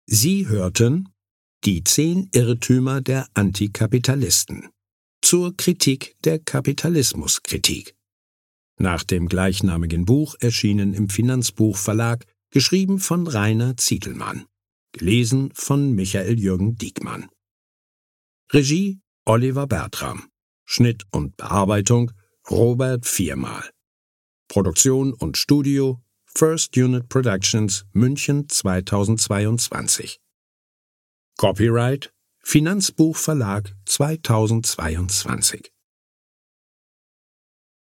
Sie hörten die 10 Irrtümer der Antikapitalisten zur Kritik der Kapitalismuskritik. Nach dem gleichnamigen Buch erschienen im Finanzbuchverlag, geschrieben von Rainer Zietelmann. Gelesen von Michael Jürgen Diekmann. Regie Oliver Bertram. Schnitt und Bearbeitung Robert Viermal. Produktion und Studio First Unit Productions München 2022. Copyright Finanzbuchverlag 2022.